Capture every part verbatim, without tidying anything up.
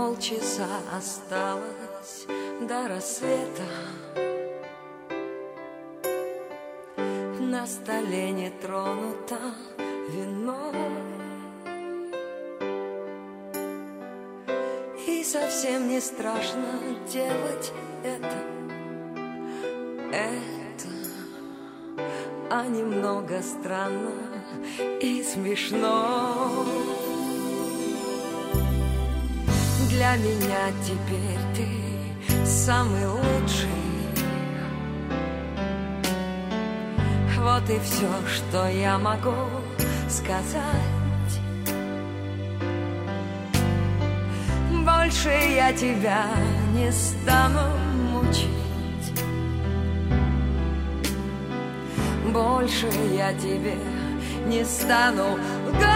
Полчаса осталось до рассвета. На столе не тронуто вино, и совсем не страшно делать это, это, а немного странно и смешно. Для меня теперь ты самый лучший. Вот и все, что я могу сказать. Больше я тебя не стану мучить. Больше я тебе не стану лгать.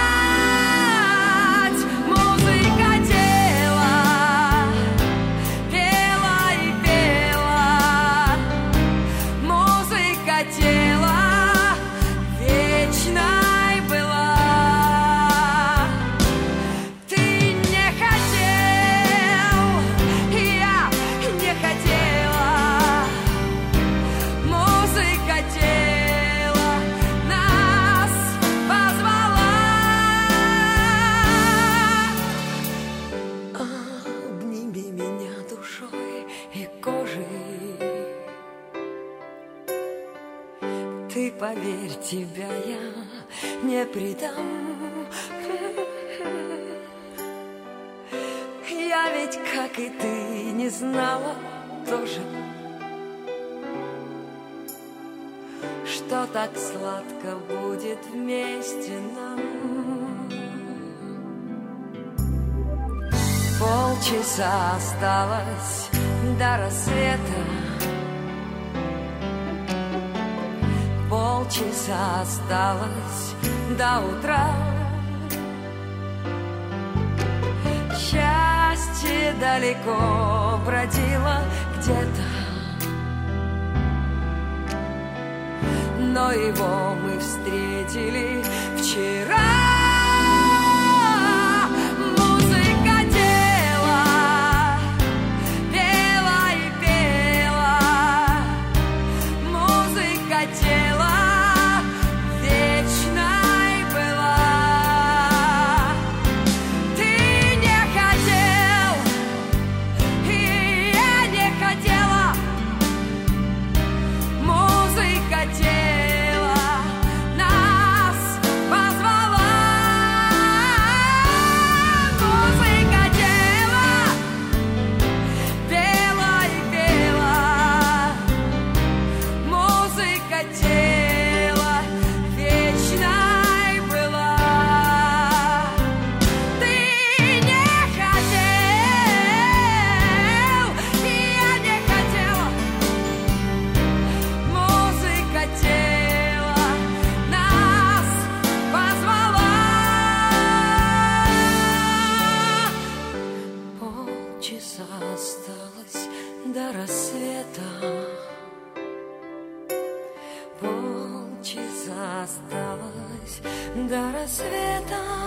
Музыка тела пела и пела. Музыка тела вечной была. Ты не хотел, я не хотела. Музыка тела нас позвала. Обними меня душой и кожей. Ты поверь, тебя я не предам. Я ведь, как и ты, не знала тоже, что так сладко будет вместе нам. Полчаса осталось до рассвета. Полчаса осталось до утра. Счастье далеко бродило где-то, но его мы встретили вчера. Музыка тела пела и пела. Музыка тела вечной была. Ты не хотел, и я не хотела. Музыка тела нас позвала. Музыка тела пела и пела. Музыка тела вечной была. Ты не хотел, и я не хотела. Музыка тела нас позвала. Полчаса осталось до рассвета. Полчаса осталось до рассвета.